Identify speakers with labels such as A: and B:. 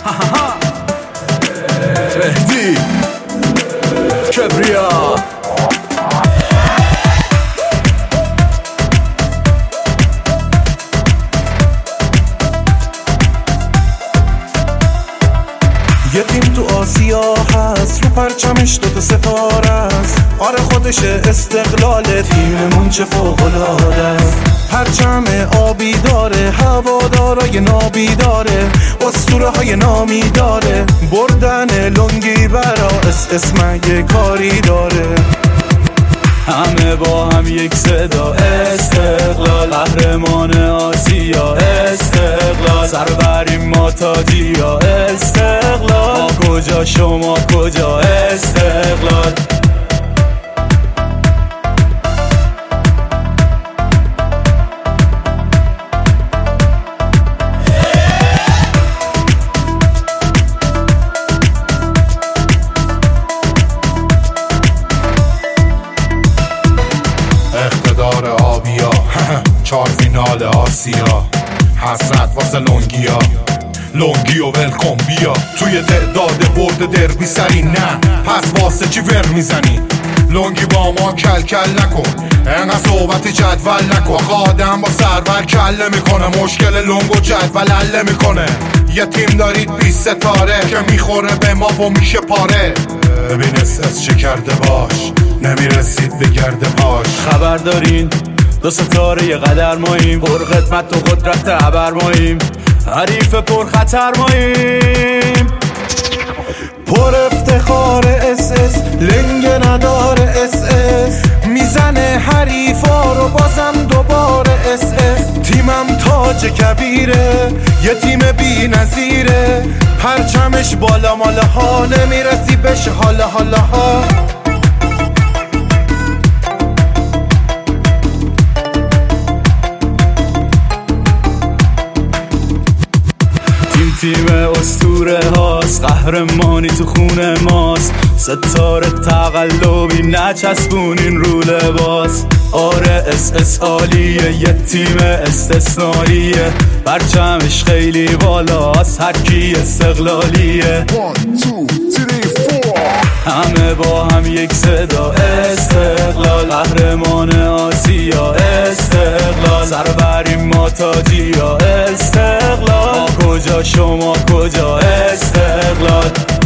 A: مهدی کبریا
B: یه تیم تو آسیا هست، رو پرچمش دوتا ستاره است. آره خودش استقلاله، تیممون چه فوق‌العاده است. پرچم آبی داره، هوادارای نابی داره، اسطوره های نامی داره. بردن لنگی برا اسم یه کاری داره.
A: همه با هم یک صدا، استقلال قهرمان آسیا، استقلال سر بریم ما تاجیا، استقلال ما کجا شما کجا، استقلال.
C: اقتدار آبیا 4 فینال آسیا، حسرت واسه لونگیا، لونگی و ولکن بیا. توی تعداد برد دربی سری نه، پس واسه چی ور میزنی؟ لونگی با ما کل کل نکن، انقدر صحبت جدول نکن. آدم با سرور کله میکنه، مشکل لونگ و جدول حل میکنه. یه تیم دارید 20 ستاره که میخوره به ما و میشه پاره. ببین اس چه کرده باش، نمیرسید به گرد پاش.
A: خبر دارین 2 ستاره یه قدر ماییم، پر خدمت و قدرت عبر ماییم، حریف پر خطر ماییم.
B: پر افتخار اس لنگ نداره اس میزنه حریفا رو بازم دوباره اس تیمم تاج کبیره، یه تیم بی نظیره. پرچمش بالا ماله ها، نمیرسی بشه حالا ها.
A: تیم اسطوره هاست، قهرمانی تو خونه ماست. ستاره تقلبی نچسبونین رو لباس. آره اس عالیه، یه تیم استثنائیه. پرچمش خیلی بالاست، هر کی استقلالیه.
C: 1 2 3 4
A: همه با هم یک صدا، استقلال قهرمان آسیا، استقلال سر بریم ما تاجیا، استقلال ما کجا شما کجا، استقلال.